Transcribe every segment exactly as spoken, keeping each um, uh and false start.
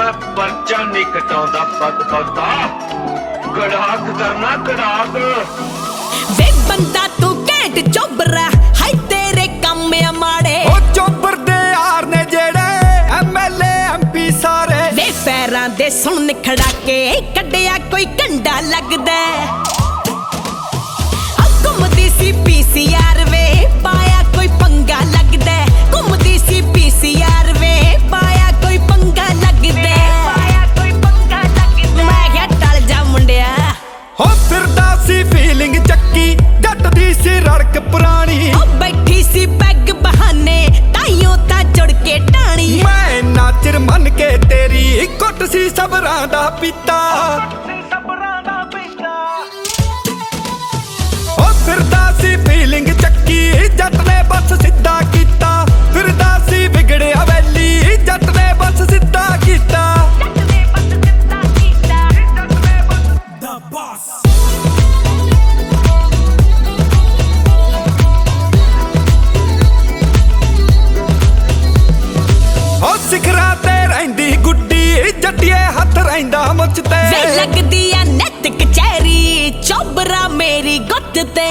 मैं पर्चा नहीं कटाउंदा पत पता कड़ाक करना कड़ाक वे बंदा तू कैंट चोबरा हाय तेरे काम में माड़े ओ चोबर दे यार ने जेड़े एमएलए एमपी सारे वे पैरां दे सुन खड़ा के कड्डिया कोई कंडा लगदा घुमदी सी पीसीआर वे पाया कोई पंगा लगदा घुमदी सी पीसीआर वे पाया कोई पंगा लगदा पाया कोई पंगा लगदा मैं क्या टल जा मुंडिया हो फिरदा सी फीलिंग चक्की जट दी सी रड़क पुरानी ओ बैठी सी पैग बहाने ताइयों ता जुड़ के टाणी मैं नाचर मन के तेरी कुट सी सबरां दा पीता फिरदा सी फीलिंग चक्की जट ने बस सिद्धा कीता फिरदा सी बिगड़िया वैली जट ने बस सिद्धा कीता द बॉस हो सिखरा ते रहिंदी गुड्डी जट्टिए हथ रहिंदा मुझ ते वे लगदी आ नैत कचहरी चोबरा मेरी गुੱਤ ते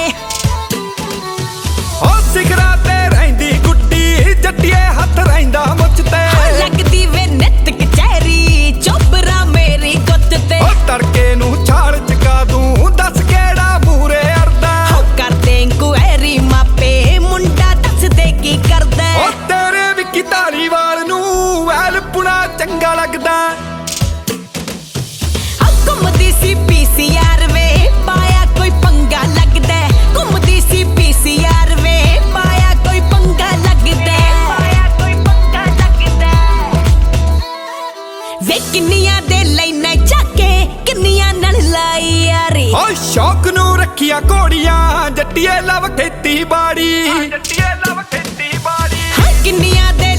ओ सिखरा ते रहिंदी गुड्डी जट्टिए हथ रहिंदा मुझ ते लगदी वे नैत कचहरी चोबरा मेरी गुੱਤ ते ओ तड़के नू छाल चका दूं दस केड़ा मूरे अड़दा हो कर दे इंक्वायरी मापे मुंडा दस दे की करदा ओ तेरे विकी धालीवाल नू वैल पुना चंगा लगदा घुमदी सी पीसीआर वे पाया कोई पंगा लगदा घुमदी सी पीसीआर वे पाया कोई पंगा लगदा पाया कोई पंगा लगदा वे किन्नियां दे लाइनां चाके किन्नियां नन लाई यारी ओ शौक नू रखिया घोड़ियां जट्टिए लव खेती बाड़ी जट्टिए लव खेती बाड़ी हाँ किन्नियां दे